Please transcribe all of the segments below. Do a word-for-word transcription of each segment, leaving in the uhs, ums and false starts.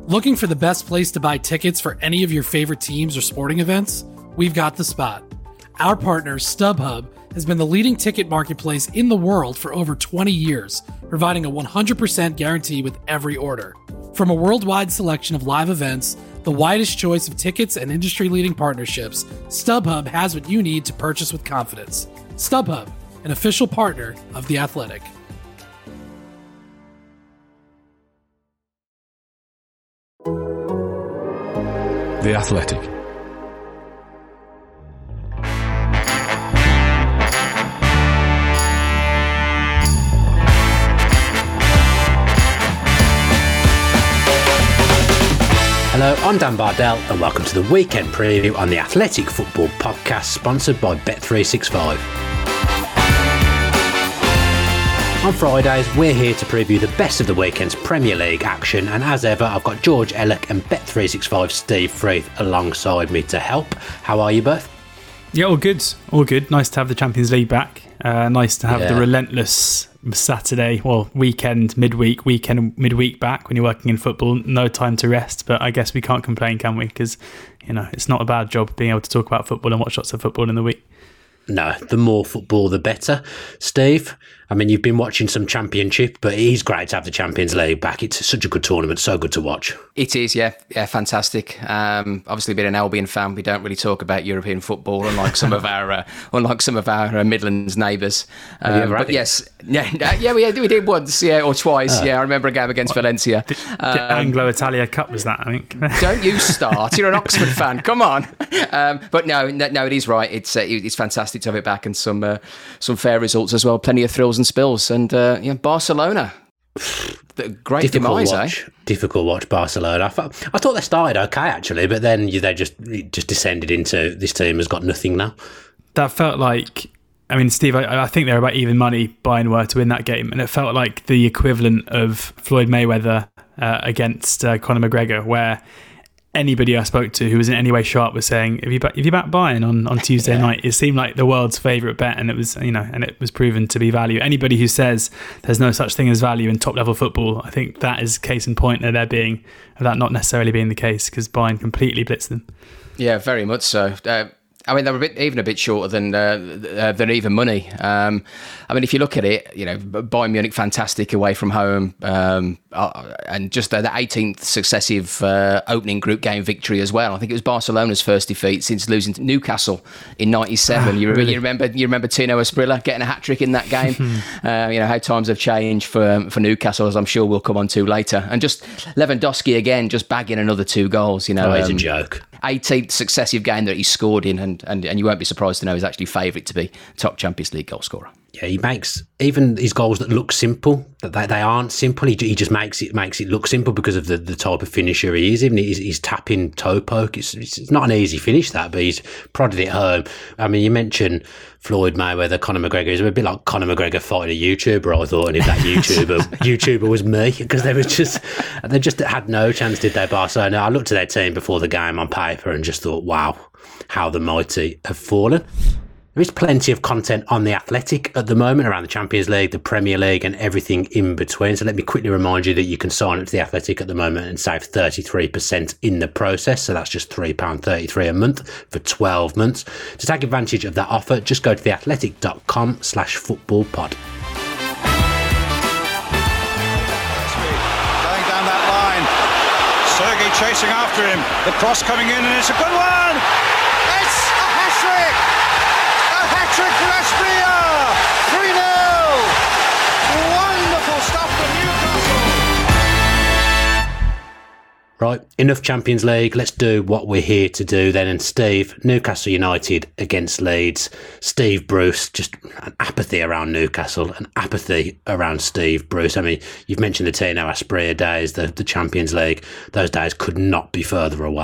Looking for the best place to buy tickets for any of your favorite teams or sporting events? We've got the spot. Our partner, StubHub, has been the leading ticket marketplace in the world for over twenty years, providing a one hundred percent guarantee with every order. From a worldwide selection of live events, the widest choice of tickets and industry-leading partnerships, StubHub has what you need to purchase with confidence. StubHub, an official partner of The Athletic. The Athletic. Hello, I'm Dan Bardell and welcome to the weekend preview on the Athletic Football Podcast, sponsored by Bet three sixty-five. On Fridays, we're here to preview the best of the weekend's Premier League action, and as ever, I've got George Ellick and Bet three sixty-five Steve Freeth alongside me to help. How are you both? Yeah, all good. All good. Nice to have the Champions League back. Uh, nice to have Yeah. the relentless Saturday, well, weekend, midweek, weekend, midweek back when you're working in football. No time to rest, but I guess we can't complain, can we? Because, you know, it's not a bad job being able to talk about football and watch lots of football in the week. No, the more football, the better. Steve, I mean, you've been watching some Championship, but it is great to have the Champions League back. It's such a good tournament, so good to watch. It is, yeah, yeah, fantastic. Um, obviously, being an Albion fan, we don't really talk about European football, unlike some of our, uh, unlike some of our uh, Midlands neighbours. Have you Um, ever had but it? yes, yeah, yeah, we we did once, yeah, or twice. Oh. Yeah, I remember a game against Valencia. The Um, Anglo-Italia Cup was that, I think. Don't you start? You're an Oxford fan. Come on. Um, but no, no, no, it is right. It's uh, it's fantastic to have it back, and some uh, some fair results as well. Plenty of thrills and spills, and uh, yeah, Barcelona. The great Difficult demise, watch. eh? Difficult watch, Barcelona. I thought, I thought they started okay, actually, but then you, they just it just descended into this team has got nothing now. That felt like, I mean, Steve, I, I think they're about even money Bayern were to win that game, and it felt like the equivalent of Floyd Mayweather uh, against uh, Conor McGregor, where anybody I spoke to who was in any way sharp was saying, if you back, if you back Bayern on, on Tuesday Yeah. night, it seemed like the world's favourite bet, and it was, you know, and it was proven to be value. Anybody who says there's no such thing as value in top level football, I think that is case in point of there being, of that not necessarily being the case, because Bayern completely blitzed them. Yeah, very much so. Uh, I mean, they were a bit, even a bit shorter than uh, than even money. Um, I mean, if you look at it, you know, Bayern Munich, fantastic away from home, um, uh, and just uh, the eighteenth successive uh, opening group game victory as well. I think it was Barcelona's first defeat since losing to Newcastle in ninety-seven. You, really? you remember, you remember Tino Asprilla getting a hat trick in that game. uh, you know how times have changed for um, for Newcastle, as I'm sure we'll come on to later. And just Lewandowski again, just bagging another two goals. You know, Oh, it's a um, joke. eighteenth successive game that he scored in, and, and, and you won't be surprised to know he's actually favourite to be top Champions League goal scorer. Yeah, he makes even his goals that look simple, that they, they aren't simple. He, he just makes it makes it look simple because of the, the type of finisher he is. Even his, his tapping toe poke, it's, it's not an easy finish that, but he's prodded it home. I mean, you mentioned Floyd Mayweather, Conor McGregor. It's a bit like Conor McGregor fighting a YouTuber, I thought, and if that YouTuber YouTuber was me, because they were just they just had no chance, did they, Barcelona? I looked at their team before the game on paper and just thought, wow, how the mighty have fallen. There is plenty of content on The Athletic at the moment around the Champions League, the Premier League and everything in between. So let me quickly remind you that you can sign up to The Athletic at the moment and save thirty-three percent in the process. So that's just three pounds thirty-three a month for twelve months. To take advantage of that offer, just go to theathletic.com slash football pod. Going down that line. Sergei chasing after him. The cross coming in, and it's a good one. It's a hat-trick. A hat-trick for Asprilla. three nil. Wonderful stuff from Newcastle. Right, enough Champions League. Let's do what we're here to do then. And Steve, Newcastle United against Leeds. Steve Bruce, just an apathy around Newcastle, an apathy around Steve Bruce. I mean, you've mentioned the Tino Asprilla days, the, the Champions League. Those days could not be further away.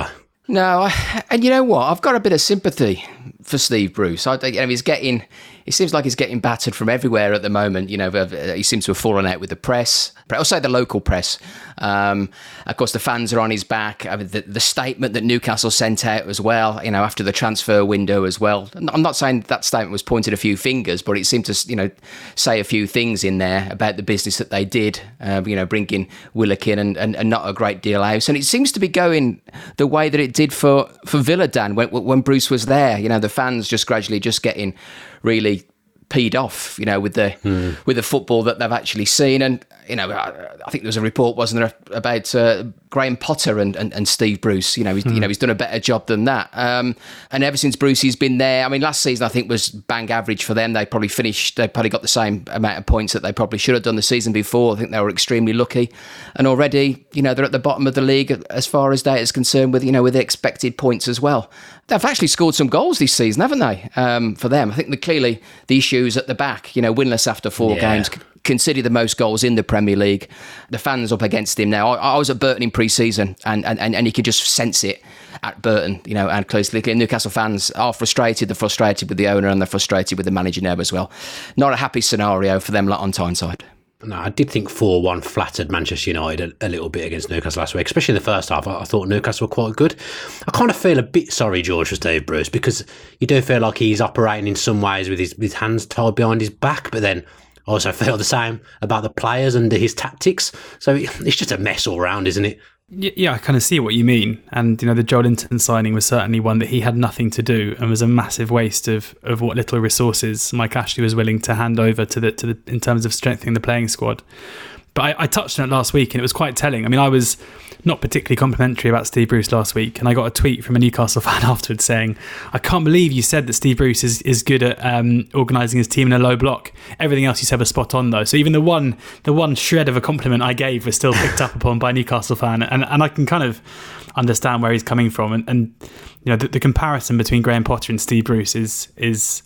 No, I, and you know what? I've got a bit of sympathy for Steve Bruce. I, you know, he's getting. It seems like he's getting battered from everywhere at the moment. You know, he seems to have fallen out with the press. I'll say the local press. Um, of course, the fans are on his back. I mean, the, the statement that Newcastle sent out as well, you know, after the transfer window as well. I'm not saying that statement was pointed a few fingers, but it seemed to, you know, say a few things in there about the business that they did, uh, you know, bringing Willock in and, and, and not a great deal out. And it seems to be going the way that it did for, for Villa, Dan, when, when Bruce was there. You know, the fans just gradually just getting really peed off, you know, with the mm. with the football that they've actually seen. And, you know, I, I think there was a report, wasn't there, about uh, Graham Potter and, and, and Steve Bruce. You know, he's, mm. you know, he's done a better job than that. Um, and ever since Brucey's been there, I mean, last season I think was bang average for them. They probably finished, they probably got the same amount of points that they probably should have done the season before. I think they were extremely lucky. And already, you know, they're at the bottom of the league as far as data is concerned with, you know, with the expected points as well. They've actually scored some goals this season, haven't they, um, for them? I think the, clearly the issues at the back, you know, winless after four yeah. games, conceded the most goals in the Premier League. The fans up against him now. I, I was at Burton in pre-season and, and, and you could just sense it at Burton, you know, and closely. Newcastle fans are frustrated. They're frustrated with the owner and they're frustrated with the manager now as well. Not a happy scenario for them on Tyneside. No, I did think four one flattered Manchester United a, a little bit against Newcastle last week, especially in the first half. I, I thought Newcastle were quite good. I kind of feel a bit sorry, George, for Steve Bruce, because you do feel like he's operating in some ways with his, with hands tied behind his back, but then I also feel the same about the players and his tactics. So it's just a mess all round, isn't it? Yeah, I kind of see what you mean. And, you know, the Joelinton signing was certainly one that he had nothing to do and was a massive waste of, of what little resources Mike Ashley was willing to hand over to the to the in terms of strengthening the playing squad. But I, I touched on it last week and it was quite telling. I mean, I was not particularly complimentary about Steve Bruce last week, and I got a tweet from a Newcastle fan afterwards saying, I can't believe you said that Steve Bruce is, is good at um, organising his team in a low block. Everything else you said was spot on, though. So even the one the one shred of a compliment I gave was still picked up upon by a Newcastle fan, and, and I can kind of understand where he's coming from. And, and you know, the, the comparison between Graham Potter and Steve Bruce is is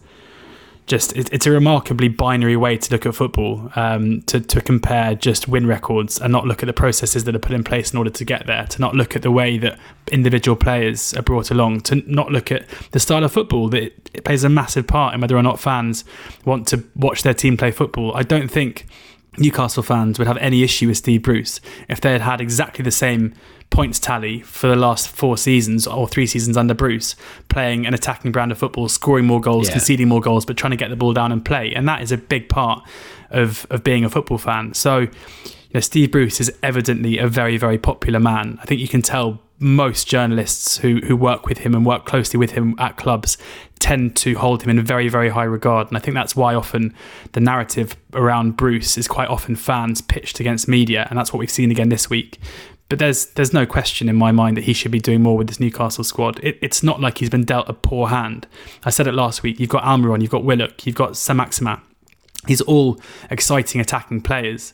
just it, it's a remarkably binary way to look at football, um, to, to compare just win records and not look at the processes that are put in place in order to get there, to not look at the way that individual players are brought along, to not look at the style of football that it, it plays a massive part in whether or not fans want to watch their team play football. I don't think Newcastle fans would have any issue with Steve Bruce if they had had exactly the same points tally for the last four seasons or three seasons under Bruce, playing an attacking brand of football, scoring more goals, yeah. conceding more goals, but trying to get the ball down and play. And that is a big part of, of being a football fan. So, you know, Steve Bruce is evidently a very, very popular man. I think you can tell most journalists who, who work with him and work closely with him at clubs tend to hold him in very, very high regard. And I think that's why often the narrative around Bruce is quite often fans pitched against media. And that's what we've seen again this week. But there's there's no question in my mind that he should be doing more with this Newcastle squad. It, it's not like he's been dealt a poor hand. I said it last week. You've got Almiron, you've got Willock, you've got Saint-Maximin. These are all exciting attacking players.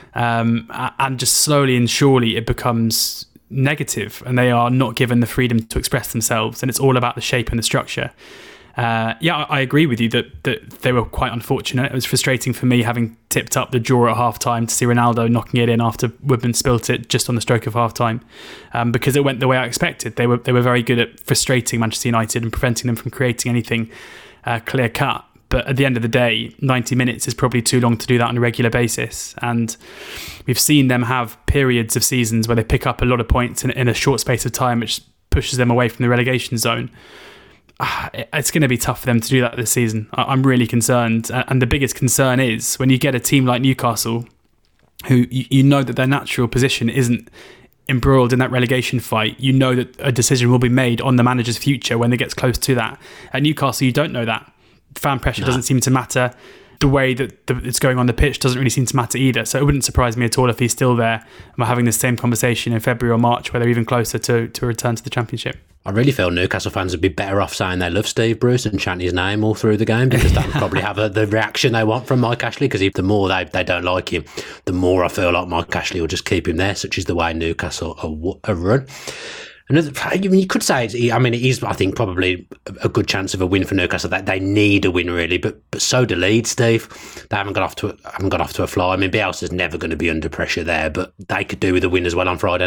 Um, and just slowly and surely it becomes negative and they are not given the freedom to express themselves. And it's all about the shape and the structure. Uh, yeah, I, I agree with you that, that they were quite unfortunate. It was frustrating for me having tipped up the draw at half time to see Ronaldo knocking it in after Woodman spilt it just on the stroke of half time, um, because it went the way I expected. They were they were very good at frustrating Manchester United and preventing them from creating anything uh, clear cut. But at the end of the day, ninety minutes is probably too long to do that on a regular basis. And we've seen them have periods of seasons where they pick up a lot of points in, in a short space of time, which pushes them away from the relegation zone. It's going to be tough for them to do that this season. I'm really concerned. And the biggest concern is when you get a team like Newcastle, who you know that their natural position isn't embroiled in that relegation fight. You know that a decision will be made on the manager's future when it gets close to that. At Newcastle, you don't know that. Fan pressure no. doesn't seem to matter. The way that it's going on the pitch doesn't really seem to matter either. So it wouldn't surprise me at all if he's still there and we're having the same conversation in February or March where they're even closer to, to a return to the Championship. I really feel Newcastle fans would be better off saying they love Steve Bruce and chanting his name all through the game, because that would probably have a, the reaction they want from Mike Ashley, because the more they, they don't like him, the more I feel like Mike Ashley will just keep him there, such is the way Newcastle are, are run. Another, I mean, you could say, it's, I mean, it is, I think, probably a good chance of a win for Newcastle. That they need a win, really, but but so do Leeds, Steve. They haven't got off to a, haven't got off to a fly. I mean, Bielsa's never going to be under pressure there, but they could do with a win as well on Friday night.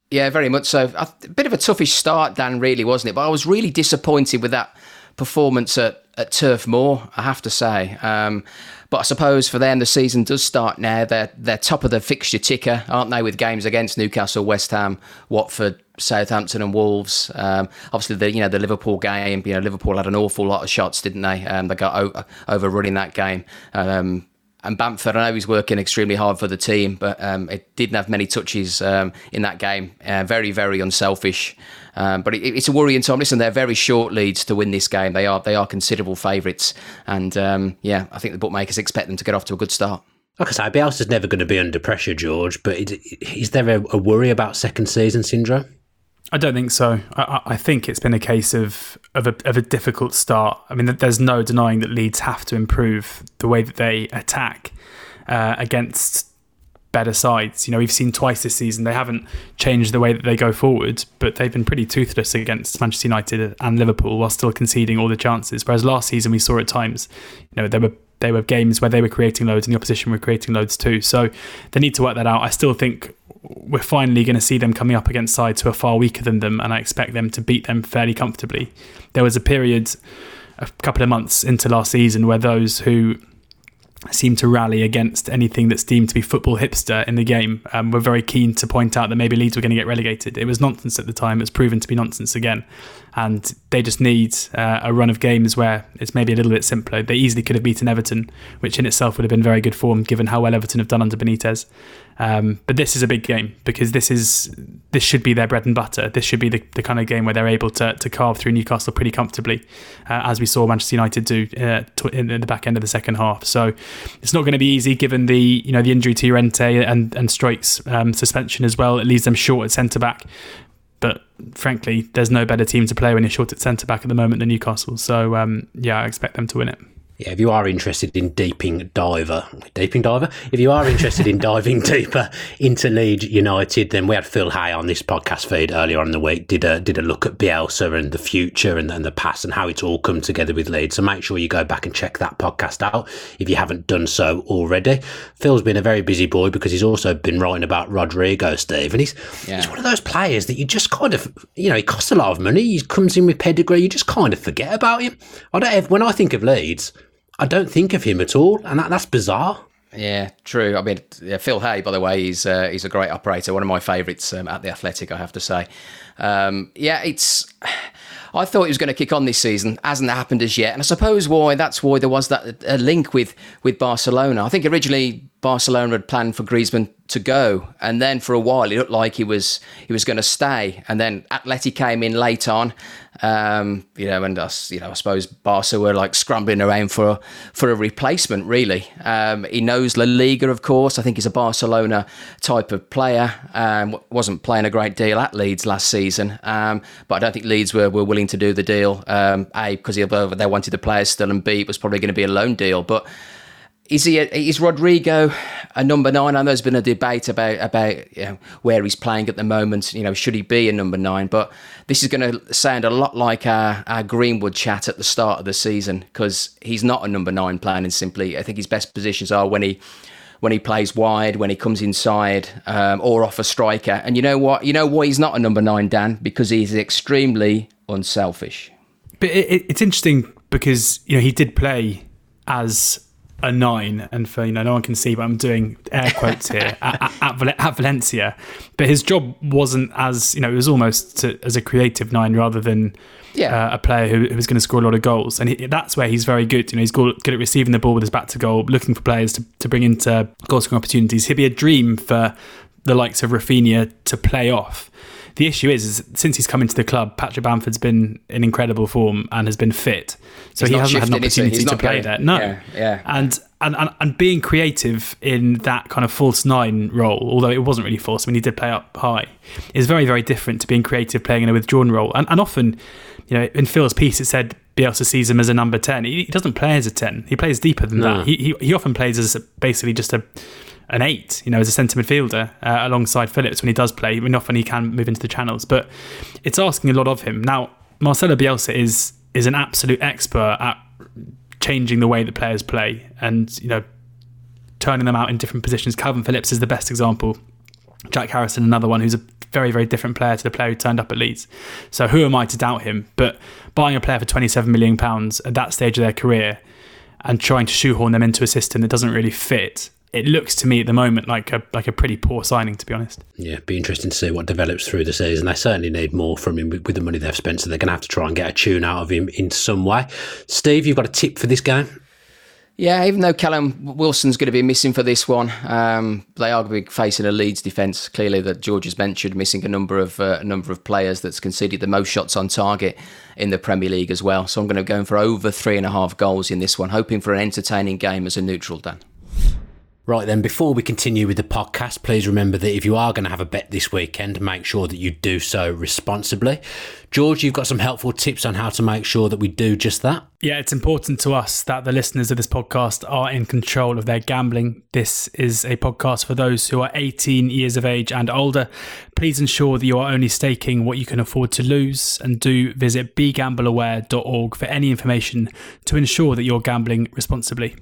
Yeah, very much so. A bit of a toughish start, Dan, really, wasn't it? But I was really disappointed with that performance at, at Turf Moor, I have to say. Um, but I suppose for them, the season does start now. They're, they're top of the fixture ticker, aren't they, with games against Newcastle, West Ham, Watford, Southampton and Wolves. Um, obviously, the you know the Liverpool game, you know, Liverpool had an awful lot of shots, didn't they? Um, they got o- overrun in that game. Um, And Bamford, I know he's working extremely hard for the team, but um, it didn't have many touches um, in that game. Uh, very, very unselfish. Um, but it, it's a worrying time. Listen, they're very short leads to win this game. They are they are considerable favourites. And um, yeah, I think the bookmakers expect them to get off to a good start. Like I say, Bielsa's never going to be under pressure, George, but it, is there a, a worry about second season syndrome? I don't think so. I, I think it's been a case of of a, of a difficult start. I mean, there's no denying that Leeds have to improve the way that they attack uh, against better sides. You know, we've seen twice this season they haven't changed the way that they go forward, but they've been pretty toothless against Manchester United and Liverpool while still conceding all the chances. Whereas last season we saw at times, you know, there were they were games where they were creating loads and the opposition were creating loads too. So they need to work that out. I still think we're finally going to see them coming up against sides who are far weaker than them, and I expect them to beat them fairly comfortably. There was a period, a couple of months into last season, where those who seemed to rally against anything that's deemed to be football hipster in the game um, were very keen to point out that maybe Leeds were going to get relegated. It was nonsense at the time. It's proven to be nonsense again. And they just need uh, a run of games where it's maybe a little bit simpler. They easily could have beaten Everton, which in itself would have been very good form given how well Everton have done under Benitez. Um, but this is a big game because this is this should be their bread and butter. This should be the, the kind of game where they're able to to carve through Newcastle pretty comfortably, uh, as we saw Manchester United do uh, in, in the back end of the second half. So it's not going to be easy given the you know the injury to Llorente and and Stroik's um, suspension as well. It leaves them short at centre back. But frankly, there's no better team to play when you're short at centre back at the moment than Newcastle. So um, yeah, I expect them to win it. Yeah, if you are interested in deeping diver, deeping diver, if you are interested in diving deeper into Leeds United, then we had Phil Hay on this podcast feed earlier on in the week, did a did a look at Bielsa and the future and, and the past and how it's all come together with Leeds. So make sure you go back and check that podcast out if you haven't done so already. Phil's been a very busy boy because he's also been writing about Rodrigo, Steve, and he's yeah. he's one of those players that you just kind of, you know, he costs a lot of money. He comes in with pedigree. You just kind of forget about him. I don't have, when I think of Leeds, I don't think of him at all, and that, that's bizarre. Yeah, true. I mean, yeah, Phil Hay, by the way, he's uh, he's a great operator, one of my favourites um, at The Athletic, I have to say. Um, yeah, it's. I thought he was going to kick on this season. Hasn't happened as yet, and I suppose why that's why there was that a link with with Barcelona. I think originally Barcelona had planned for Griezmann to go, and then for a while it looked like he was he was going to stay, and then Atleti came in late on. Um, you know, and us, you know, I suppose Barca were like scrambling around for a, for a replacement. Really, um, he knows La Liga, of course. I think he's a Barcelona type of player. Um, wasn't playing a great deal at Leeds last season, um, but I don't think Leeds were, were willing to do the deal. Um, a because they wanted the players still, and B it was probably going to be a loan deal, but. Is he? A, is Rodrigo a number nine? I know there's been a debate about about you know, where he's playing at the moment. You know, should he be a number nine? But this is going to sound a lot like our, our Greenwood chat at the start of the season because he's not a number nine plain and simply. I think his best positions are when he when he plays wide, when he comes inside, um, or off a striker. And you know what? You know why he's not a number nine, Dan? Because he's extremely unselfish. But it, it's interesting because you know he did play as a nine, and for you know no one can see, but I'm doing air quotes here at, at, at Valencia. But his job wasn't as you know it was almost to, as a creative nine rather than yeah. uh, a player who, who was going to score a lot of goals. And he, that's where he's very good. You know, he's good, good at receiving the ball with his back to goal, looking for players to, to bring into goal scoring opportunities. He'd be a dream for the likes of Rafinha to play off. The issue is, is since he's come into the club, Patrick Bamford's been in incredible form and has been fit. So he's he hasn't had an opportunity to play there. No. Yeah, yeah. And, and, and, and being creative in that kind of false nine role, although it wasn't really false, I mean, he did play up high, is very, very different to being creative playing in a withdrawn role. And, and often, you know, in Phil's piece, it said Bielsa sees him as a number ten. He, he doesn't play as a ten. He plays deeper than no. that. He, he, he often plays as a, basically just a... an eight, you know, as a centre midfielder uh, alongside Phillips when he does play. I mean, often he can move into the channels, but it's asking a lot of him. Now, Marcelo Bielsa is is an absolute expert at changing the way that players play and, you know, turning them out in different positions. Calvin Phillips is the best example. Jack Harrison, another one who's a very, very different player to the player who turned up at Leeds. So who am I to doubt him? But buying a player for twenty-seven million pounds at that stage of their career and trying to shoehorn them into a system that doesn't really fit, it looks to me at the moment like a like a pretty poor signing, to be honest. Yeah, be interesting to see what develops through the season. They certainly need more from him with the money they've spent, so they're going to have to try and get a tune out of him in some way. Steve, you've got a tip for this game? Yeah, even though Callum Wilson's going to be missing for this one, um, they are going to be facing a Leeds defence. Clearly, that George has mentioned, missing a number of uh, a number of players that's conceded the most shots on target in the Premier League as well. So I'm going to go for over three and a half goals in this one, hoping for an entertaining game as a neutral, Dan. Right then, before we continue with the podcast, please remember that if you are going to have a bet this weekend, make sure that you do so responsibly. George, you've got some helpful tips on how to make sure that we do just that. Yeah, it's important to us that the listeners of this podcast are in control of their gambling. This is a podcast for those who are eighteen years of age and older. Please ensure that you are only staking what you can afford to lose, and do visit be gamble aware dot org for any information to ensure that you're gambling responsibly.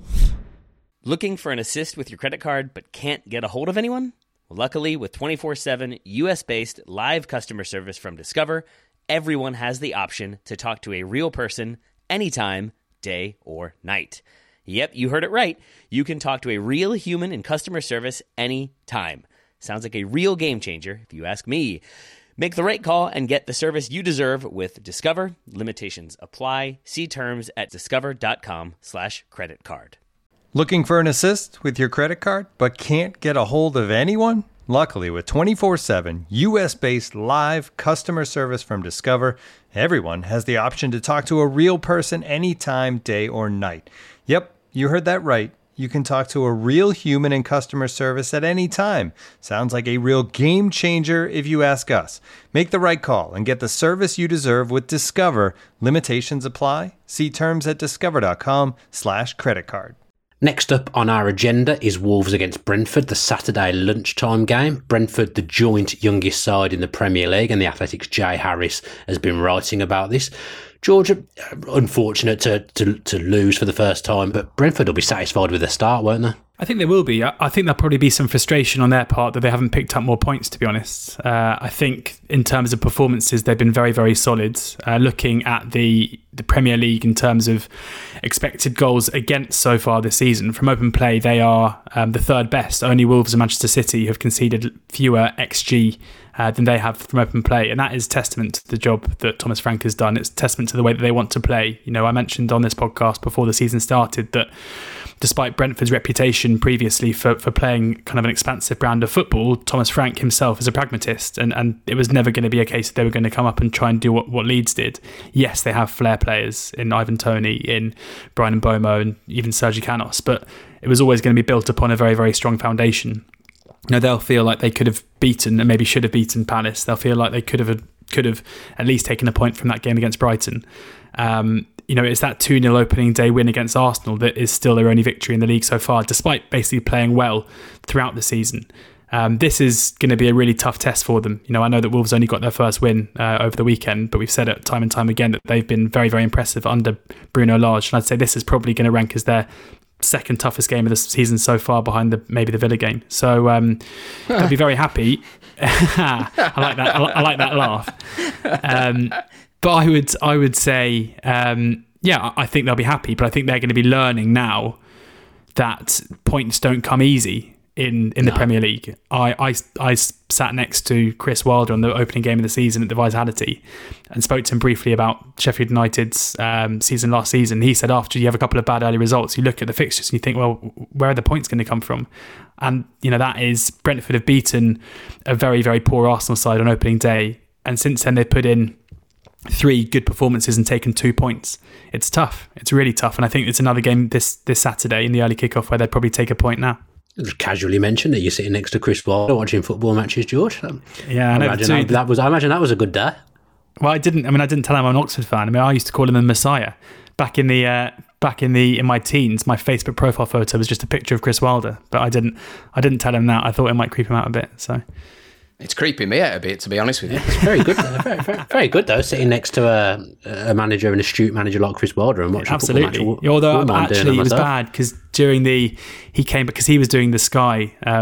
Looking for an assist with your credit card but can't get a hold of anyone? Luckily, with twenty-four seven U S-based live customer service from Discover, everyone has the option to talk to a real person anytime, day or night. Yep, you heard it right. You can talk to a real human in customer service anytime. Sounds like a real game changer, if you ask me. Make the right call and get the service you deserve with Discover. Limitations apply. See terms at discover.com slash credit card. Looking for an assist with your credit card but can't get a hold of anyone? Luckily, with twenty-four seven U S-based live customer service from Discover, everyone has the option to talk to a real person anytime, day or night. Yep, you heard that right. You can talk to a real human in customer service at any time. Sounds like a real game changer if you ask us. Make the right call and get the service you deserve with Discover. Limitations apply. See terms at discover.com slash credit card. Next up on our agenda is Wolves against Brentford, the Saturday lunchtime game. Brentford, the joint youngest side in the Premier League, and the Athletic's Jay Harris has been writing about this. George, unfortunate to, to, to lose for the first time, but Brentford will be satisfied with their start, won't they? I think they will be. I think there'll probably be some frustration on their part that they haven't picked up more points, to be honest. Uh, I think in terms of performances, they've been very, very solid. Uh, looking at the, the Premier League in terms of expected goals against so far this season, from open play, they are um, the third best. Only Wolves and Manchester City have conceded fewer X G uh, than they have from open play. And that is testament to the job that Thomas Frank has done. It's testament to the way that they want to play. You know, I mentioned on this podcast before the season started that despite Brentford's reputation previously for, for playing kind of an expansive brand of football, Thomas Frank himself is a pragmatist, and, and it was never going to be a case that they were going to come up and try and do what, what Leeds did. Yes, they have flair players in Ivan Toney, in Brian Mbomo, and even Sergi Canos, but it was always going to be built upon a very, very strong foundation. You know, they'll feel like they could have beaten, and maybe should have beaten Palace. They'll feel like they could have could have at least taken a point from that game against Brighton. Um, you know, it's that two nil opening day win against Arsenal that is still their only victory in the league so far, despite basically playing well throughout the season. Um, this is going to be a really tough test for them. You know, I know that Wolves only got their first win uh, over the weekend, but we've said it time and time again that they've been very, very impressive under Bruno Lage. And I'd say this is probably going to rank as their second toughest game of the season so far, behind the maybe the Villa game. So um, they'll be very happy. I like that. I like that laugh. Um, But I would, I would say, um, yeah, I think they'll be happy. But I think they're going to be learning now that points don't come easy in, in the no. Premier League. I, I, I sat next to Chris Wilder on the opening game of the season at the Vitality and spoke to him briefly about Sheffield United's um, season last season. He said after you have a couple of bad early results, you look at the fixtures and you think, well, where are the points going to come from? And you know that is Brentford have beaten a very, very poor Arsenal side on opening day, and since then they've put in three good performances and taken two points. It's tough. It's really tough. And I think it's another game this this Saturday in the early kickoff where they'd probably take a point now. Just casually mentioned that you're sitting next to Chris Wilder watching football matches, George. Yeah, I, I know imagine that, that was. I imagine that was a good day. Well, I didn't. I mean, I didn't tell him I'm an Oxford fan. I mean, I used to call him the Messiah back in the uh, back in the in my teens. My Facebook profile photo was just a picture of Chris Wilder, but I didn't. I didn't tell him that. I thought it might creep him out a bit. So. It's creeping me out a bit, to be honest with you. It's very good, very, very, very good though. Sitting next to a, a manager, an astute manager like Chris Wilder, and watching absolutely. Football match. Although actually, it was bad because during the he came because he was doing the Sky um,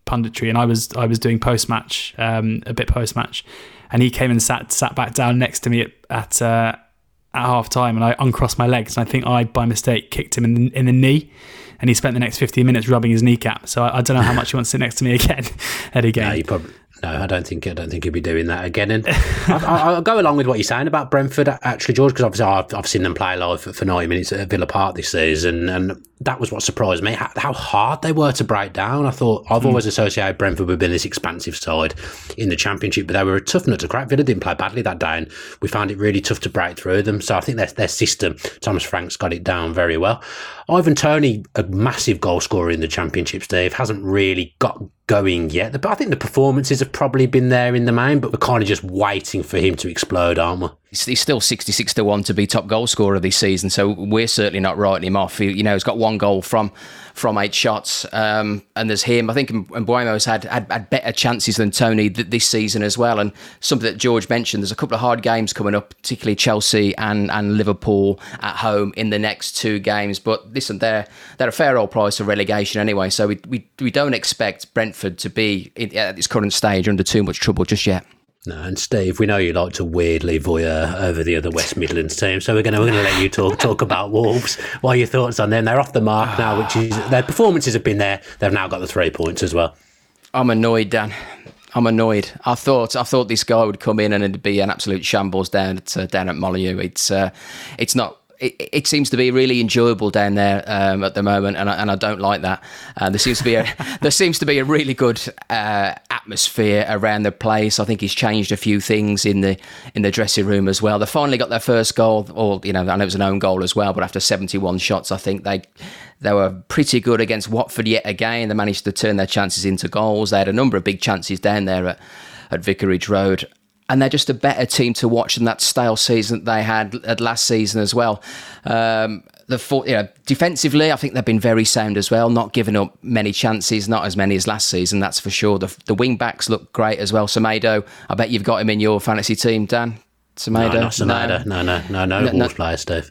punditry, and I was I was doing post match, um, a bit post match, and he came and sat sat back down next to me at at, uh, at half time, and I uncrossed my legs, and I think I by mistake kicked him in the, in the knee, and he spent the next fifteen minutes rubbing his kneecap. So I, I don't know how much he wants to sit next to me again at a game. No, you probably. No, I don't think I don't think he'll be doing that again. And I, I, I'll go along with what you're saying about Brentford, actually, George, because obviously I've, I've seen them play live for, for ninety minutes at Villa Park this season, and that was what surprised me, how, how hard they were to break down. I thought I've mm. always associated Brentford with being this expansive side in the Championship, but they were a tough nut to crack. Villa didn't play badly that day, and we found it really tough to break through them. So I think their, their system, Thomas Frank's got it down very well. Ivan Toney, a massive goal scorer in the Championship, Steve, hasn't really got going yet. But I think the performances have probably been there in the main, but we're kind of just waiting for him to explode, aren't we? He's still sixty-six to one to be top goal scorer this season, so we're certainly not writing him off. He, you know, he's got one goal from from eight shots, um, and there's him. I think Mbeumo's had, had had better chances than Toney th- this season as well. And something that George mentioned, there's a couple of hard games coming up, particularly Chelsea and, and Liverpool at home in the next two games. But listen, they're they're a fair old price of relegation anyway, so we we, we don't expect Brentford to be in, at this current stage under too much trouble just yet. No, and Steve, we know you like to weirdly voyeur over the other West Midlands team, so we're going to we're going to let you talk talk about Wolves. What are your thoughts on them? They're off the mark now, which is their performances have been there. They've now got the three points as well. I'm annoyed, Dan. I'm annoyed. I thought I thought this guy would come in and it'd be an absolute shambles down at uh, down at Molineux. It's uh, it's not. It, it seems to be really enjoyable down there um, at the moment, and I, and I don't like that. Uh, there seems to be a there seems to be a really good uh, atmosphere around the place. I think he's changed a few things in the in the dressing room as well. They finally got their first goal, or you know, I know it was an own goal as well, but after seventy-one shots, I think they they were pretty good against Watford yet again. They managed to turn their chances into goals. They had a number of big chances down there at, at Vicarage Road. And they're just a better team to watch than that stale season that they had at last season as well. Um, the you know, defensively, I think they've been very sound as well, not giving up many chances, not as many as last season, that's for sure. The, the wing backs look great as well. Semedo, I bet you've got him in your fantasy team, Dan. Semedo? No, not Semedo. No, no, no, no, no, no Wolves player, Steve.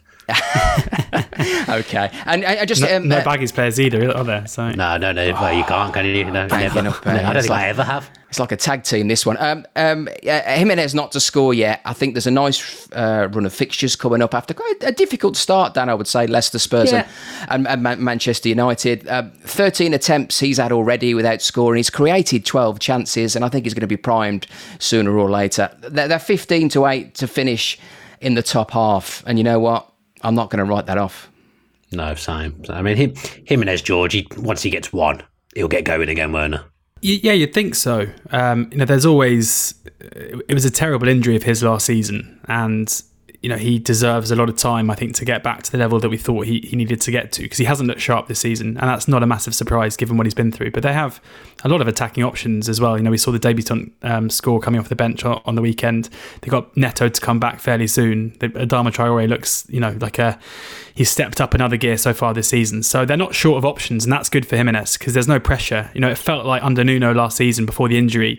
Okay, and I, I just no, um, no uh, Baggies players either, are there? So no, no, no. Well, you can't, can you? No, never. Up, uh, No, I don't think like, I ever have. It's like a tag team, this one. Um, um, uh, Jimenez not to score yet. I think there's a nice uh, run of fixtures coming up after quite a difficult start, Dan, I would say. Leicester, Spurs Yeah. and, and, and Manchester United. Uh, thirteen attempts he's had already without scoring. He's created twelve chances, and I think he's going to be primed sooner or later. They're, they're fifteen to eight to finish in the top half. And you know what? I'm not going to write that off. No, same. I mean, him, Jimenez, George, he, once he gets one, he'll get going again, won't he? yeah, you'd think so. Um, you know, there's always it was a terrible injury of his last season, and you know he deserves a lot of time, I think, to get back to the level that we thought he, he needed to get to, because he hasn't looked sharp this season, and that's not a massive surprise given what he's been through. But they have a lot of attacking options as well. You know, we saw the debutant um, score coming off the bench on, on the weekend. They got Neto to come back fairly soon. The, Adama Traore looks, you know, like a he's stepped up another gear so far this season. So they're not short of options, and that's good for Jimenez because there's no pressure. You know, it felt like under Nuno last season before the injury,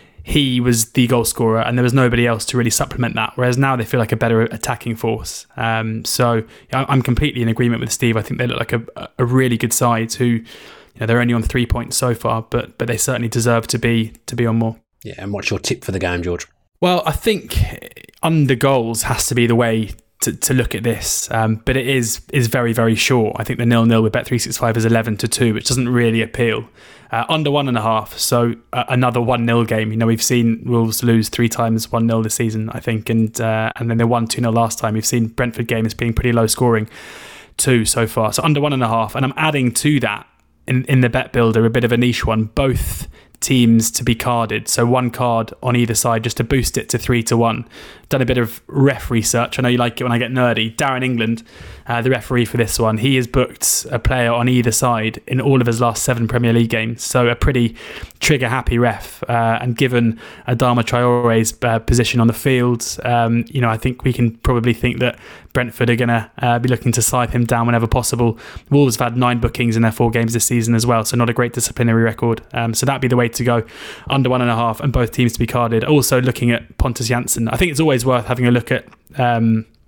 he was the goal scorer and there was nobody else to really supplement that, whereas now they feel like a better attacking force. Um, so I'm completely in agreement with Steve. I think they look like a, a really good side who, you know, they're only on three points so far, but but they certainly deserve to be to be on more. Yeah, and what's your tip for the game, George? Well, I think under goals has to be the way to, to look at this, um, but it is is very, very short. I think the nil-nil with Bet three sixty-five is eleven to two, which doesn't really appeal. Uh, under one and a half, so uh, another one-nil game. You know, we've seen Wolves lose three times one-nil this season, I think, and uh, and then they won two-nil last time. We've seen Brentford games being pretty low scoring too so far. So under one and a half, and I'm adding to that in, in the bet builder a bit of a niche one, both teams to be carded, so one card on either side just to boost it to three to one. Done a bit of ref research. I know you like it when I get nerdy. Darren England, uh, the referee for this one, he has booked a player on either side in all of his last seven Premier League games, so a pretty trigger happy ref, uh, and given Adama Traore's uh, position on the field, um, you know, I think we can probably think that Brentford are going to uh, be looking to scythe him down whenever possible. Wolves have had nine bookings in their four games this season as well, so not a great disciplinary record. Um, so that'd be the way to go, under one and a half, and both teams to be carded. Also looking at Pontus Jansson, I think it's always worth having a look at um,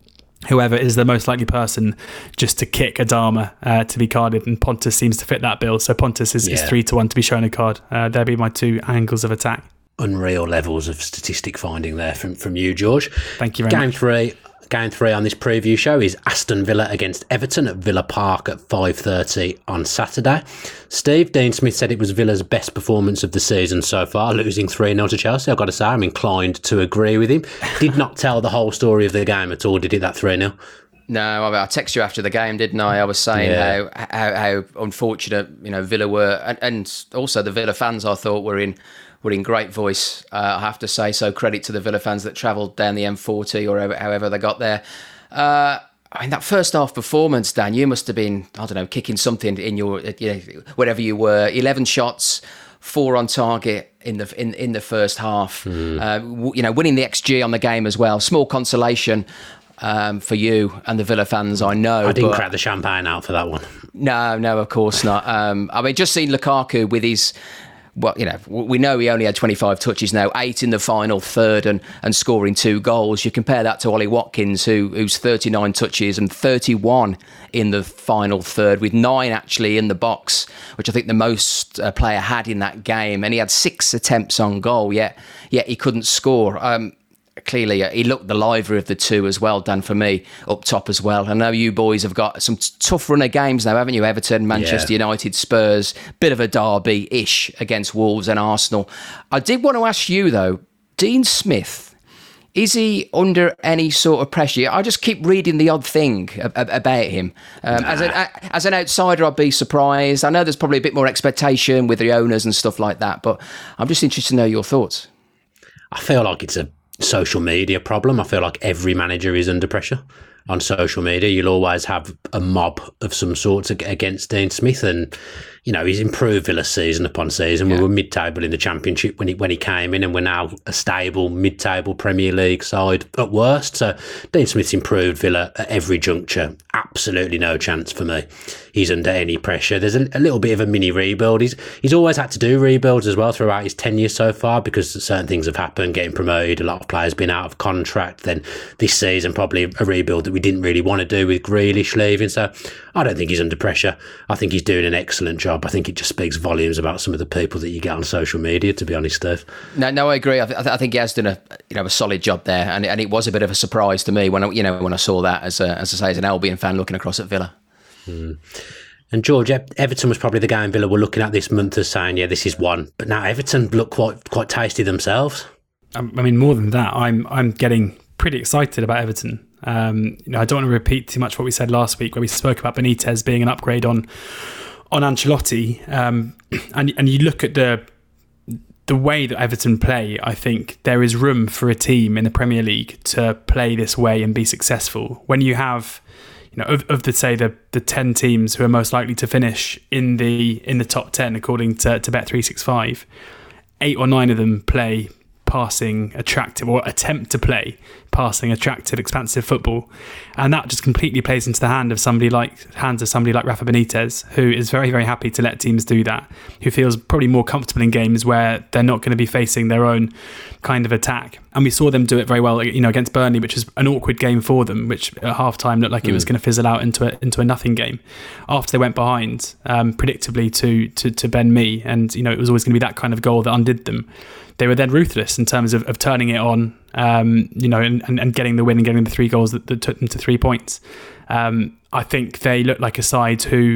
whoever is the most likely person just to kick Adama uh, to be carded, and Pontus seems to fit that bill. So Pontus is, yeah. is three to one to be shown a card. Uh, there'll be my two angles of attack. Unreal levels of statistic finding there from, from you, George. Thank you very Game much. three. Game three on this preview show is Aston Villa against Everton at Villa Park at five thirty on Saturday. Steve, Dean Smith said it was Villa's best performance of the season so far, losing three nil to Chelsea. I've got to say, I'm inclined to agree with him. Did not tell the whole story of the game at all, did it, that three nil? No, I, I texted you after the game, didn't I? I was saying yeah. how, how how unfortunate, you know, Villa were, and, and also the Villa fans, I thought, were in were in great voice. Uh, I have to say, so credit to the Villa fans that travelled down the M forty or however, however they got there. Uh, I mean, that first half performance, Dan, you must have been, I don't know, kicking something in your, you know, wherever you were. eleven shots, four on target in the in, in the first half. Mm. Uh, w- you know, winning the X G on the game as well. Small consolation um, for you and the Villa fans, I know. I didn't but, crack the champagne out for that one. No, no, of course not. Um, I mean, just seeing Lukaku with his... Well, you know, we know he only had twenty-five touches now, eight in the final third and, and scoring two goals. You compare that to Ollie Watkins, who who's thirty-nine touches and thirty-one in the final third, with nine actually in the box, which I think the most a player had in that game. And he had six attempts on goal, yet, yet he couldn't score. Um, Clearly, uh, he looked the livelier of the two as well, Dan, for me, up top as well. I know you boys have got some t- tough run of games now, haven't you? Everton, Manchester yeah. United, Spurs, bit of a derby-ish against Wolves and Arsenal. I did want to ask you, though, Dean Smith, is he under any sort of pressure? I just keep reading the odd thing ab- about him. Um, nah. as, an, a, as an outsider, I'd be surprised. I know there's probably a bit more expectation with the owners and stuff like that, but I'm just interested to know your thoughts. I feel like it's a social media problem. I feel like every manager is under pressure on social media. You'll always have a mob of some sorts against Dean Smith, and you know, he's improved Villa season upon season. Yeah. We were mid-table in the Championship when he when he came in, and we're now a stable mid-table Premier League side at worst. So Dean Smith's improved Villa at every juncture. Absolutely no chance for me he's under any pressure. There's a, a little bit of a mini rebuild. He's he's always had to do rebuilds as well throughout his tenure so far, because certain things have happened, getting promoted, a lot of players been out of contract. Then this season probably a rebuild that we didn't really want to do with Grealish leaving. So I don't think he's under pressure. I think he's doing an excellent job. I think it just speaks volumes about some of the people that you get on social media, to be honest, Steve. No, no, I agree. I, th- I think he has done a you know a solid job there, and and it was a bit of a surprise to me when I, you know when I saw that as a, as I say as an Albion fan looking across at Villa. Hmm. And George, Everton was probably the game Villa were looking at this month as saying, yeah, this is one. But now Everton look quite quite tasty themselves. I mean, more than that, I'm I'm getting pretty excited about Everton. Um, you know, I don't want to repeat too much what we said last week, where we spoke about Benitez being an upgrade on on Ancelotti. Um, and and you look at the the way that Everton play, I think there is room for a team in the Premier League to play this way and be successful. When you have, you know, of, of the say the the ten teams who are most likely to finish in the in the top ten according to, to Bet three sixty-five, eight or nine of them play passing, attractive, or attempt to play passing, attractive, expansive football, and that just completely plays into the hand of somebody like hands of somebody like Rafa Benitez, who is very, very happy to let teams do that, who feels probably more comfortable in games where they're not going to be facing their own kind of attack. And we saw them do it very well, you know, against Burnley, which is an awkward game for them, which at half time looked like mm. it was going to fizzle out into a into a nothing game after they went behind, um, predictably to to to Ben Mee, and you know it was always going to be that kind of goal that undid them. They were then ruthless in terms of, of turning it on, um, you know, and, and, and getting the win and getting the three goals that, that took them to three points. Um, I think they look like a side who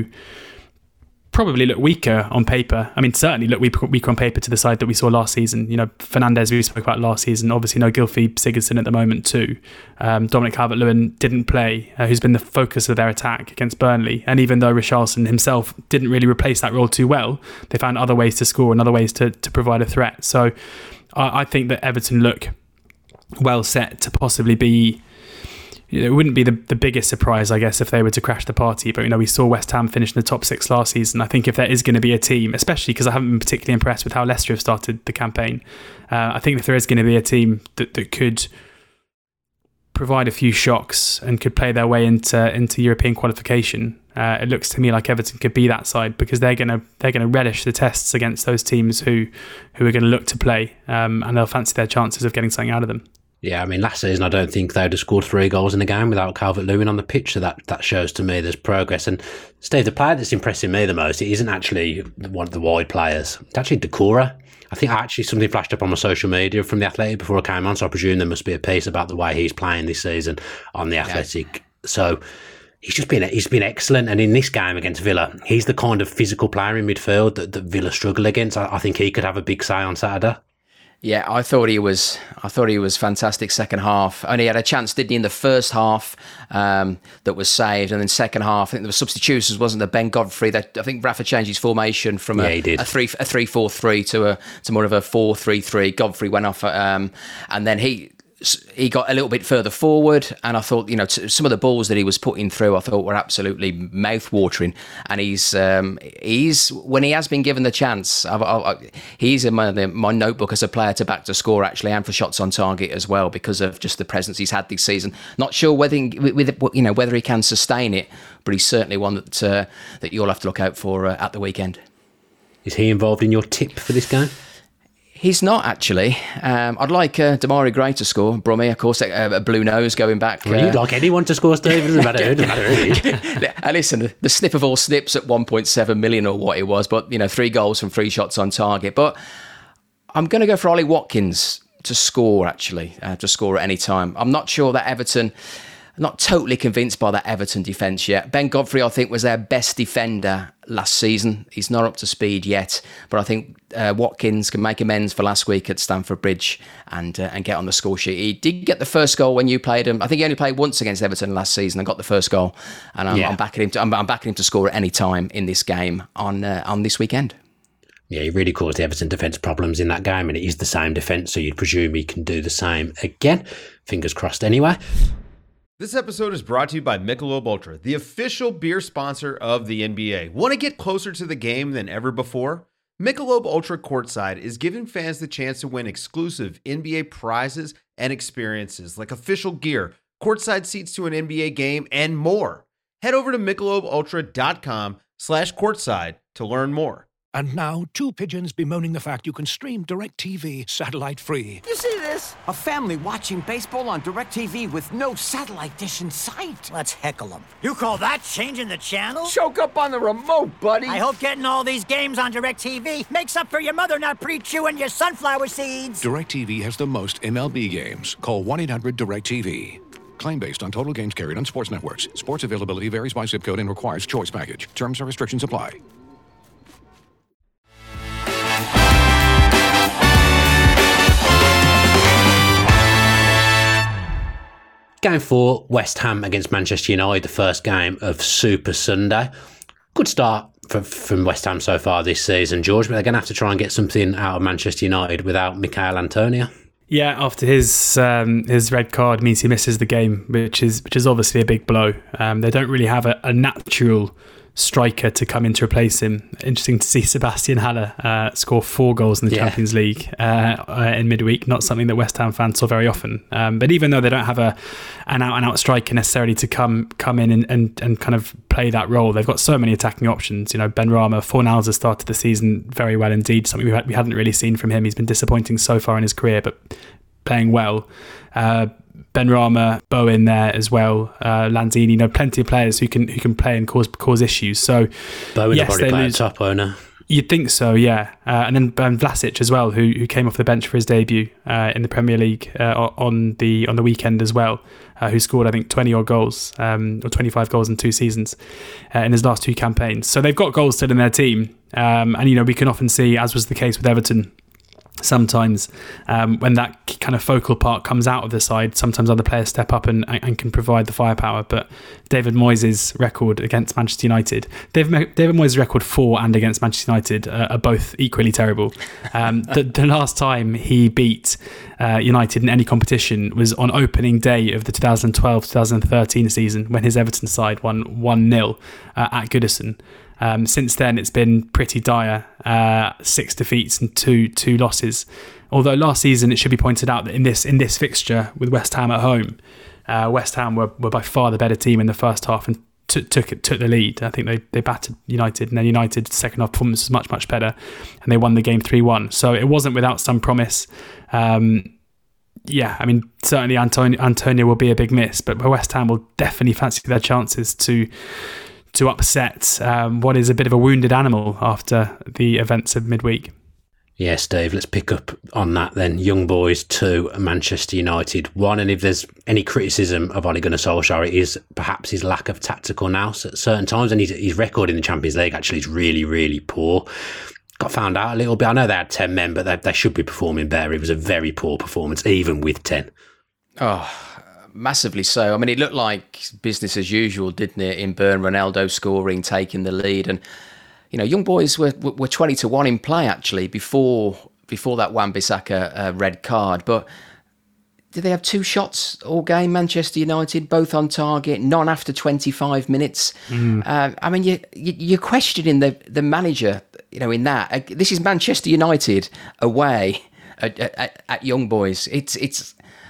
probably look weaker on paper. I mean, certainly look weaker on paper to the side that we saw last season. You know, Fernandes, we spoke about last season. Obviously, no Gylfi Sigurdsson at the moment too. Um, Dominic Calvert-Lewin didn't play, uh, who's been the focus of their attack against Burnley. And even though Richarlison himself didn't really replace that role too well, they found other ways to score and other ways to, to provide a threat. So I, I think that Everton look well set to possibly be... It wouldn't be the, the biggest surprise, I guess, if they were to crash the party. But, you know, we saw West Ham finish in the top six last season. I think if there is going to be a team, especially because I haven't been particularly impressed with how Leicester have started the campaign, uh, I think if there is going to be a team that, that could provide a few shocks and could play their way into into European qualification, uh, it looks to me like Everton could be that side, because they're going to they're going to relish the tests against those teams who who are going to look to play, um, and they'll fancy their chances of getting something out of them. Yeah, I mean, last season I don't think they'd have scored three goals in a game without Calvert-Lewin on the pitch, so that, that shows to me there's progress. And Steve, the player that's impressing me the most, it isn't actually one of the wide players. It's actually Doucouré. I think actually something flashed up on my social media from the Athletic before I came on, so I presume there must be a piece about the way he's playing this season on the Athletic. Yeah. So he's just been he's been excellent, and in this game against Villa, he's the kind of physical player in midfield that, that Villa struggle against. I, I think he could have a big say on Saturday. Yeah, I thought he was. I thought he was fantastic second half. Only had a chance, didn't he, in the first half um, that was saved, and then second half, I think there were substitutions, wasn't there? Ben Godfrey. That I think Rafa changed his formation from yeah, a, a three a three four three to a to more of a four three three. Godfrey went off, um, and then he. He got a little bit further forward, and I thought, you know, t- some of the balls that he was putting through, I thought were absolutely mouth-watering. And he's, um, he's when he has been given the chance, I've, I've, he's in my, my notebook as a player to back to score actually, and for shots on target as well, because of just the presence he's had this season. Not sure whether, with, you know, whether he can sustain it, but he's certainly one that uh, that you'll have to look out for uh, at the weekend. Is he involved in your tip for this game? He's not, actually. Um, I'd like uh, Demarai Gray to score. Brummy, of course, uh, a blue nose going back. Well, uh, you'd like anyone to score, Steve. It doesn't matter who. Doesn't matter who. And listen, the snip of all snips at one point seven million or what it was, but, you know, three goals from three shots on target. But I'm going to go for Ollie Watkins to score, actually, uh, to score at any time. I'm not sure that Everton... I'm not totally convinced by that Everton defence yet. Ben Godfrey, I think, was their best defender last season. He's not up to speed yet, but I think uh, Watkins can make amends for last week at Stamford Bridge and uh, and get on the score sheet. He did get the first goal when you played him. I think he only played once against Everton last season and got the first goal. And I'm, yeah. I'm backing him. To, I'm, I'm backing him to score at any time in this game on uh, on this weekend. Yeah, he really caused the Everton defence problems in that game, and it is the same defence, so you'd presume he can do the same again. Fingers crossed, anyway. This episode is brought to you by Michelob Ultra, the official beer sponsor of the N B A. Want to get closer to the game than ever before? Michelob Ultra Courtside is giving fans the chance to win exclusive N B A prizes and experiences like official gear, courtside seats to an N B A game, and more. Head over to michelobultra.com slash courtside to learn more. And now, two pigeons bemoaning the fact you can stream DirecTV satellite-free. You see this? A family watching baseball on DirecTV with no satellite dish in sight. Let's heckle them. You call that changing the channel? Choke up on the remote, buddy. I hope getting all these games on DirecTV makes up for your mother not pre-chewing your sunflower seeds. DirecTV has the most M L B games. Call one eight hundred direct T V. Claim based on total games carried on sports networks. Sports availability varies by zip code and requires choice package. Terms and restrictions apply. Game four, West Ham against Manchester United, the first game of Super Sunday. Good start for, from West Ham so far this season, George, but they're going to have to try and get something out of Manchester United without Michail Antonio. Yeah, after his um, his red card means he misses the game, which is which is obviously a big blow. Um, they don't really have a, a natural striker to come in to replace him. Interesting to see Sebastian Haller uh, score four goals in the yeah. Champions League uh, uh, in midweek. Not something that West Ham fans saw very often. Um, but even though they don't have a an out and out striker necessarily to come come in and, and, and kind of play that role, they've got so many attacking options. You know, Benrahma, Fornals has started the season very well indeed. Something we, had, we hadn't really seen from him. He's been disappointing so far in his career, but playing well. Uh, Benrahma, Bowen there as well, uh, Lanzini, you know, plenty of players who can who can play and cause cause issues. So Bowen yes, will probably play a top owner. You'd think so, yeah. Uh, and then um, Vlasic as well, who who came off the bench for his debut uh, in the Premier League uh, on the on the weekend as well, uh, who scored I think twenty odd goals um, or twenty-five goals in two seasons uh, in his last two campaigns. So they've got goals still in their team, um, and you know we can often see, as was the case with Everton, sometimes um, when that kind of focal part comes out of the side, sometimes other players step up and, and can provide the firepower. But David Moyes' record against Manchester United, David, David Moyes' record for and against Manchester United uh, are both equally terrible. Um, the, the last time he beat uh, United in any competition was on opening day of the twenty twelve twenty thirteen season, when his Everton side won one nil uh, at Goodison. Um, since then, it's been pretty dire. Uh, six defeats and two two losses. Although last season, it should be pointed out that in this in this fixture with West Ham at home, uh, West Ham were, were by far the better team in the first half and t- took took the lead. I think they, they battered United, and then United's second half performance was much much better, and they won the game three one. So it wasn't without some promise. Um, yeah, I mean, certainly Antonio, Antonio will be a big miss, but West Ham will definitely fancy their chances to to upset um, what is a bit of a wounded animal after the events of midweek. Yeah, Steve, let's pick up on that then. Young Boys two, Manchester United one. And if there's any criticism of Ole Gunnar Solskjaer, it is perhaps his lack of tactical nous at certain times. And his, his record in the Champions League actually is really, really poor. Got found out a little bit. I know they had ten men, but they, they should be performing better. It was a very poor performance, even with ten. Oh, massively so. I mean, it looked like business as usual, didn't it? In Bern, Ronaldo scoring, taking the lead. And you know, Young Boys were were twenty to one in play actually before before that Wan-Bissaka uh, red card. But did they have two shots all game? Manchester United, both on target, none after twenty-five minutes. Mm. Uh, I mean, you, you you're questioning the the manager. You know, in that this is Manchester United away at, at, at Young Boys. It's it's.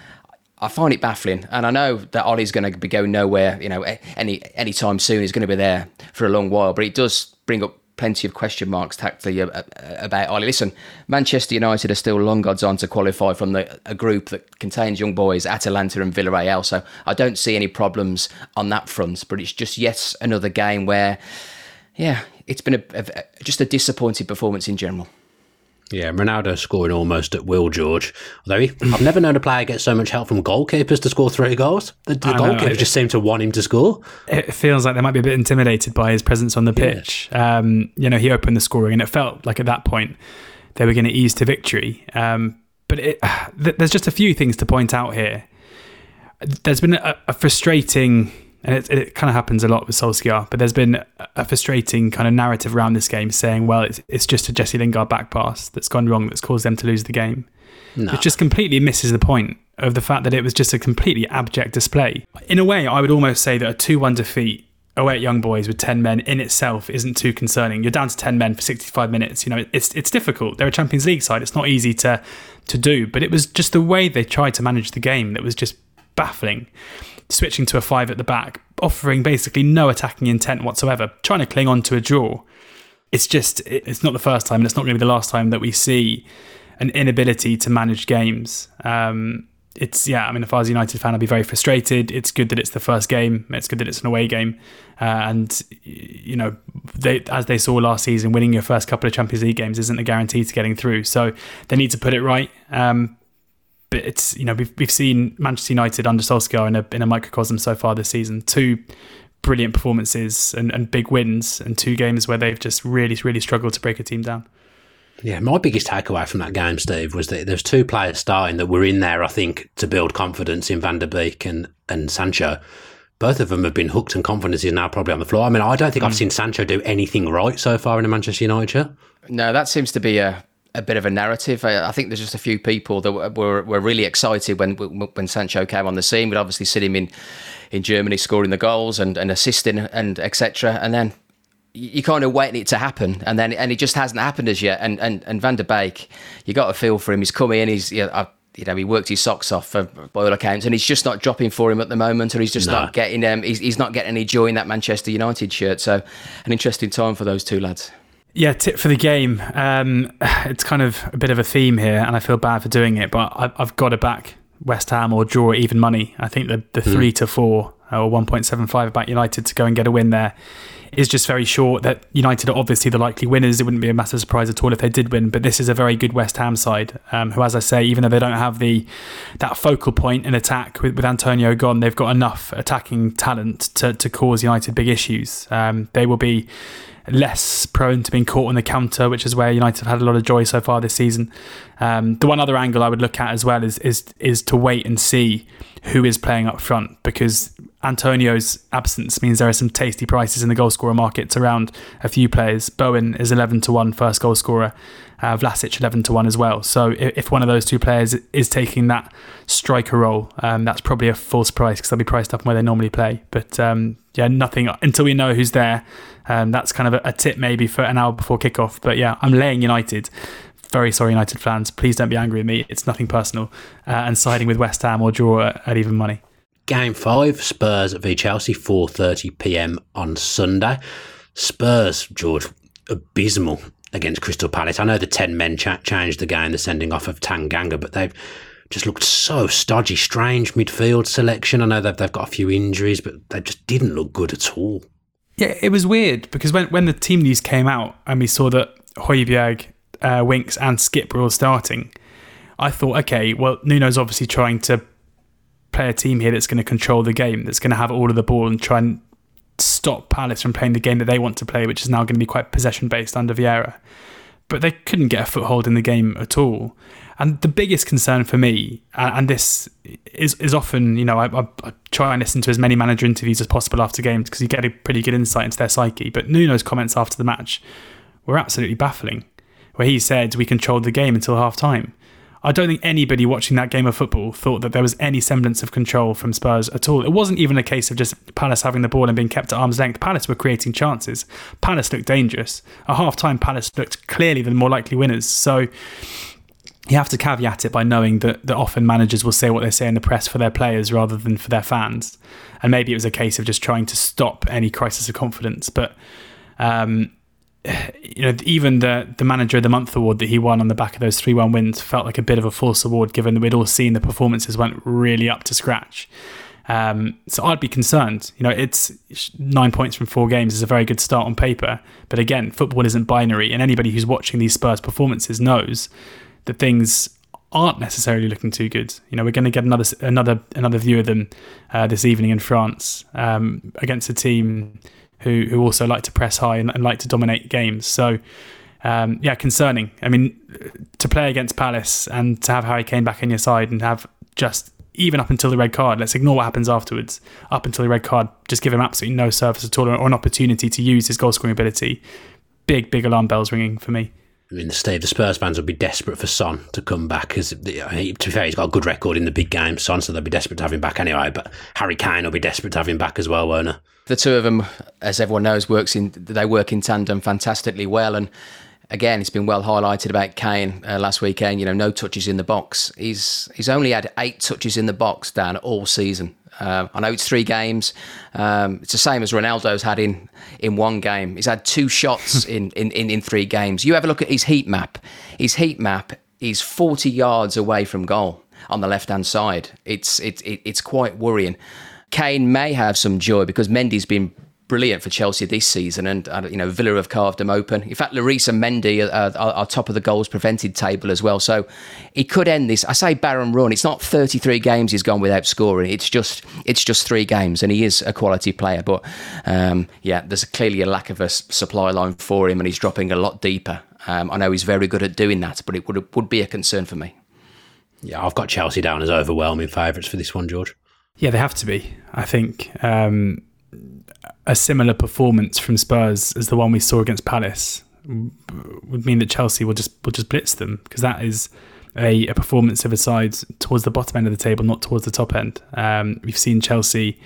I find it baffling, and I know that Ollie's going to be going nowhere. You know, any any time soon. He's going to be there for a long while, but it does bring up plenty of question marks tactically about Ollie. Listen, Manchester United are still long odds on to qualify from the, a group that contains Young Boys, Atalanta and Villarreal, so I don't see any problems on that front, but it's just yet another game where, yeah, it's been a, a, just a disappointing performance in general. Yeah, Ronaldo scoring almost at will, George. Although he, I've never known a player get so much help from goalkeepers to score three goals. The, the goalkeeper just seemed to want him to score. It feels like they might be a bit intimidated by his presence on the pitch. Yeah. Um, you know, he opened the scoring, and it felt like at that point they were going to ease to victory. Um, but it, th- there's just a few things to point out here. There's been a, a frustrating... And it, it kind of happens a lot with Solskjaer, but there's been a frustrating kind of narrative around this game saying, well, it's, it's just a Jesse Lingard back pass that's gone wrong that's caused them to lose the game. No. It just completely misses the point of the fact that it was just a completely abject display. In a way, I would almost say that a two one defeat away at Young Boys with ten men in itself isn't too concerning. You're down to ten men for sixty-five minutes. You know, it's it's difficult. They're a Champions League side. It's not easy to to do, but it was just the way they tried to manage the game that was just baffling. Switching to a five at the back, offering basically no attacking intent whatsoever, trying to cling on to a draw. It's just, it's not the first time, and it's not going to be the last time that we see an inability to manage games. Um, it's, yeah, I mean, if I was a United fan, I'd be very frustrated. It's good that it's the first game. It's good that it's an away game. Uh, and, you know, they, as they saw last season, winning your first couple of Champions League games isn't a guarantee to getting through. So they need to put it right. Um, But it's, you know, we've we've seen Manchester United under Solskjaer in a in a microcosm so far this season. Two brilliant performances and, and big wins, and two games where they've just really, really struggled to break a team down. Yeah, my biggest takeaway from that game, Steve, was that there's two players starting that were in there, I think, to build confidence in Van der Beek and, and Sancho. Both of them have been hooked, and confidence is now probably on the floor. I mean, I don't think mm. I've seen Sancho do anything right so far in a Manchester United shirt. No, that seems to be a... a bit of a narrative. I think there's just a few people that were were really excited when when Sancho came on the scene. We'd obviously seen him in, in Germany scoring the goals and, and assisting and et cetera. And then you kind of waiting it to happen, and then and it just hasn't happened as yet. And and, and Van der Beek, you got a feel for him. He's come in. He's you know, you know he worked his socks off for, by all accounts, and he's just not dropping for him at the moment, or he's just no. not getting um he's, he's not getting any joy in that Manchester United shirt. So an interesting time for those two lads. Yeah, tip for the game. Um, it's kind of a bit of a theme here, and I feel bad for doing it, but I, I've got to back West Ham or draw even money. I think the, the mm. three to four or one point seven five about United to go and get a win there is just very short. That United are obviously the likely winners. It wouldn't be a massive surprise at all if they did win, but this is a very good West Ham side um, who, as I say, even though they don't have the that focal point in attack with, with Antonio gone, they've got enough attacking talent to, to cause United big issues. Um, they will be less prone to being caught on the counter, which is where United have had a lot of joy so far this season. Um, the one other angle I would look at as well is is is to wait and see who is playing up front, because Antonio's absence means there are some tasty prices in the goal scorer markets around a few players. Bowen is eleven to one first goal scorer, uh, Vlasic eleven to one as well. So if one of those two players is taking that striker role, um, that's probably a false price because they'll be priced up where they normally play. But um, yeah, nothing until we know who's there. Um, that's kind of a, a tip maybe for an hour before kickoff. But yeah, I'm laying United. Very sorry, United fans. Please don't be angry with me. It's nothing personal. Uh, and siding with West Ham or draw at, at even money. Game five, Spurs v Chelsea, four thirty p.m. on Sunday. Spurs, George, abysmal against Crystal Palace. I know the ten men cha- changed the game, the sending off of Tanganga, but they've just looked so stodgy, strange midfield selection. I know they've, they've got a few injuries, but they just didn't look good at all. Yeah, it was weird because when, when the team news came out and we saw that Højbjerg, uh, Winks and Skip were all starting, I thought, okay, well, Nuno's obviously trying to play a team here that's going to control the game, that's going to have all of the ball and try and stop Palace from playing the game that they want to play, which is now going to be quite possession-based under Vieira. But they couldn't get a foothold in the game at all. And the biggest concern for me, and this is is often, you know, I, I, I try and listen to as many manager interviews as possible after games because you get a pretty good insight into their psyche. But Nuno's comments after the match were absolutely baffling, where he said, we controlled the game until half-time. I don't think anybody watching that game of football thought that there was any semblance of control from Spurs at all. It wasn't even a case of just Palace having the ball and being kept at arm's length. Palace were creating chances. Palace looked dangerous. At half-time, Palace looked clearly the more likely winners. So you have to caveat it by knowing that, that often managers will say what they say in the press for their players rather than for their fans. And maybe it was a case of just trying to stop any crisis of confidence. But um, you know, even the the Manager of the Month award that he won on the back of those three one wins felt like a bit of a false award, given that we'd all seen the performances weren't really up to scratch. Um, so I'd be concerned. You know, it's nine points from four games is a very good start on paper. But again, football isn't binary, and anybody who's watching these Spurs performances knows that things aren't necessarily looking too good. You know, we're going to get another another another view of them uh, this evening in France um, against a team who who also like to press high and, and like to dominate games. So, um, yeah, concerning. I mean, to play against Palace and to have Harry Kane back in your side and have just, even up until the red card, let's ignore what happens afterwards, up until the red card, just give him absolutely no service at all or an opportunity to use his goal-scoring ability. Big, big alarm bells ringing for me. I mean, the Steve, the Spurs fans will be desperate for Son to come back because, to be fair, he's got a good record in the big games, Son, so they'll be desperate to have him back anyway. But Harry Kane will be desperate to have him back as well, won't he? The two of them, as everyone knows, works in they work in tandem fantastically well. And again, it's been well highlighted about Kane uh, last weekend. You know, no touches in the box. He's he's only had eight touches in the box, Dan, all season. Uh, I know it's three games. Um, it's the same as Ronaldo's had in, in one game. He's had two shots in, in, in, in three games. You have a look at his heat map. His heat map is forty yards away from goal on the left-hand side. It's it, it, it's quite worrying. Kane may have some joy because Mendy's been brilliant for Chelsea this season, and uh, you know, Villa have carved him open. In fact, Lloris and Mendy are, are, are top of the goals prevented table as well. So he could end this. I say barren run. It's not thirty-three games he's gone without scoring. It's just it's just three games, and he is a quality player. But um, yeah, there's clearly a lack of a supply line for him, and he's dropping a lot deeper. Um, I know he's very good at doing that, but it would would be a concern for me. Yeah, I've got Chelsea down as overwhelming favourites for this one, George. Yeah, they have to be. I think um, a similar performance from Spurs as the one we saw against Palace would mean that Chelsea will just will just blitz them, because that is a, a performance of a side towards the bottom end of the table, not towards the top end. Um, we've seen Chelsea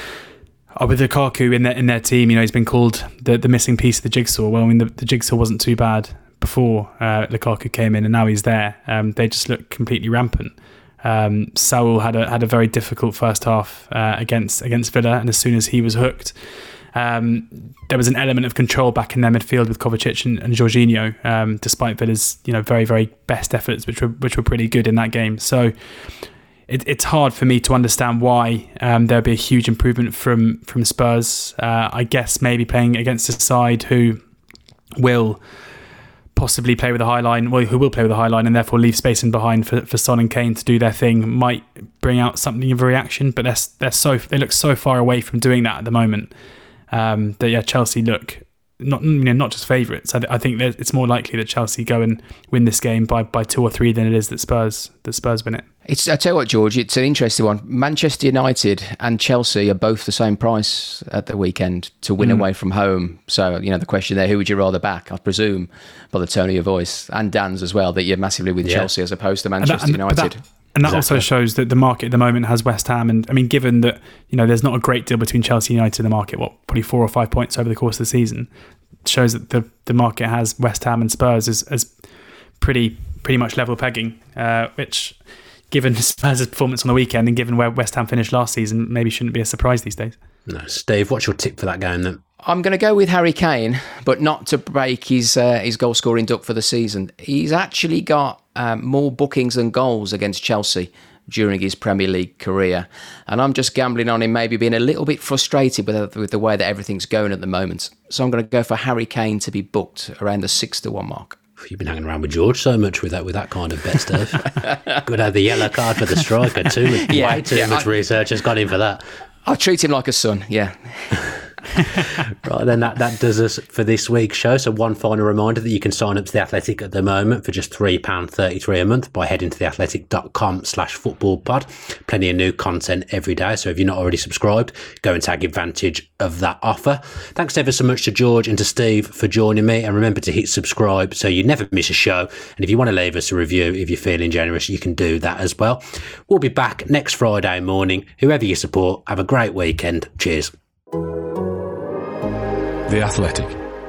oh, with Lukaku in their in their team. You know, he's been called the the missing piece of the jigsaw. Well, I mean, the, the jigsaw wasn't too bad before uh, Lukaku came in, and now he's there. Um, they just look completely rampant. Um, Saul had a had a very difficult first half uh, against against Villa, and as soon as he was hooked, um, there was an element of control back in their midfield with Kovacic and, and Jorginho, um, despite Villa's you know very very best efforts, which were which were pretty good in that game. So it, it's hard for me to understand why um, there'll be a huge improvement from from Spurs. Uh, I guess maybe playing against a side who will possibly play with a high line, well, who will play with a high line and therefore leave space in behind for, for Son and Kane to do their thing, might bring out something of a reaction, but they're, they're so they look so far away from doing that at the moment um, that yeah, Chelsea look not you know not just favourites. I, I think that it's more likely that Chelsea go and win this game by, by two or three than it is that Spurs that Spurs win it. It's I tell you what, George, it's an interesting one. Manchester United and Chelsea are both the same price at the weekend to win mm. away from home. So, you know, the question there, who would you rather back? I presume by the tone of your voice, and Dan's as well, that you're massively with yeah. Chelsea as opposed to Manchester and that, and United. That, and that exactly. also shows that the market at the moment has West Ham. And I mean, given that, you know, there's not a great deal between Chelsea and United in the market, what, probably four or five points over the course of the season, shows that the, the market has West Ham and Spurs as, as pretty, pretty much level pegging, uh, which, given Spurs' performance on the weekend and given where West Ham finished last season, maybe shouldn't be a surprise these days. No, Steve, what's your tip for that game then? I'm going to go with Harry Kane, but not to break his uh, his goal scoring duck for the season. He's actually got um, more bookings than goals against Chelsea during his Premier League career. And I'm just gambling on him maybe being a little bit frustrated with, with the way that everything's going at the moment. So I'm going to go for Harry Kane to be booked around the six to one mark. You've been hanging around with George so much with that with that kind of bet stuff. Could have the yellow card for the striker too. Yeah, Way too yeah, much I, research has gone in for that. I treat him like a son, yeah. Right, then that, that does us for this week's show. So one final reminder that you can sign up to The Athletic at the moment for just three pounds thirty-three a month by heading to theathletic.com slash football pod. Plenty of new content every day. So if you're not already subscribed, go and take advantage of that offer. Thanks ever so much to George and to Steve for joining me. And remember to hit subscribe so you never miss a show. And if you want to leave us a review, if you're feeling generous, you can do that as well. We'll be back next Friday morning. Whoever you support, have a great weekend. Cheers. The Athletic.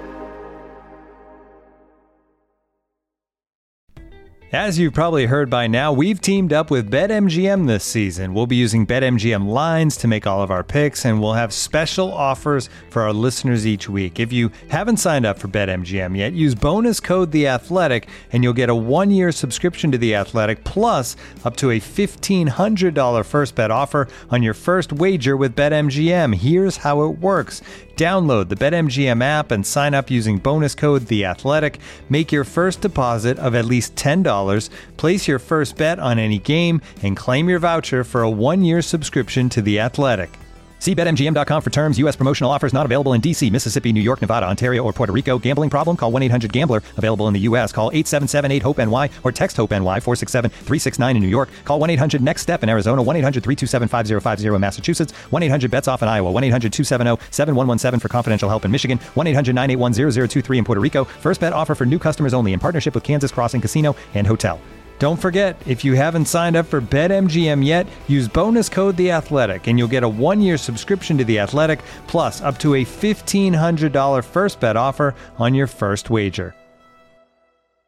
As you've probably heard by now, we've teamed up with BetMGM this season. We'll be using BetMGM lines to make all of our picks, and we'll have special offers for our listeners each week. If you haven't signed up for BetMGM yet, use bonus code The Athletic, and you'll get a one-year subscription to The Athletic, plus up to a fifteen hundred dollars first bet offer on your first wager with BetMGM. Here's how it works. Download the BetMGM app and sign up using bonus code The Athletic. Make your first deposit of at least ten dollars. Place your first bet on any game and claim your voucher for a one-year subscription to The Athletic. See Bet M G M dot com for terms. U S promotional offers not available in D C, Mississippi, New York, Nevada, Ontario, or Puerto Rico. Gambling problem? Call one eight hundred gambler. Available in the U S. Call eight seven seven eight hope N Y or text HOPE-NY four six seven three six nine in New York. Call one eight hundred next step in Arizona. one eight hundred three two seven five zero five zero in Massachusetts. one eight hundred bets off in Iowa. one eight hundred two seven zero seven one one seven for confidential help in Michigan. one eight hundred nine eight one zero zero two three in Puerto Rico. First bet offer for new customers only in partnership with Kansas Crossing Casino and Hotel. Don't forget, if you haven't signed up for BetMGM yet, use bonus code The Athletic, and you'll get a one-year subscription to The Athletic, plus up to a fifteen hundred dollars first bet offer on your first wager.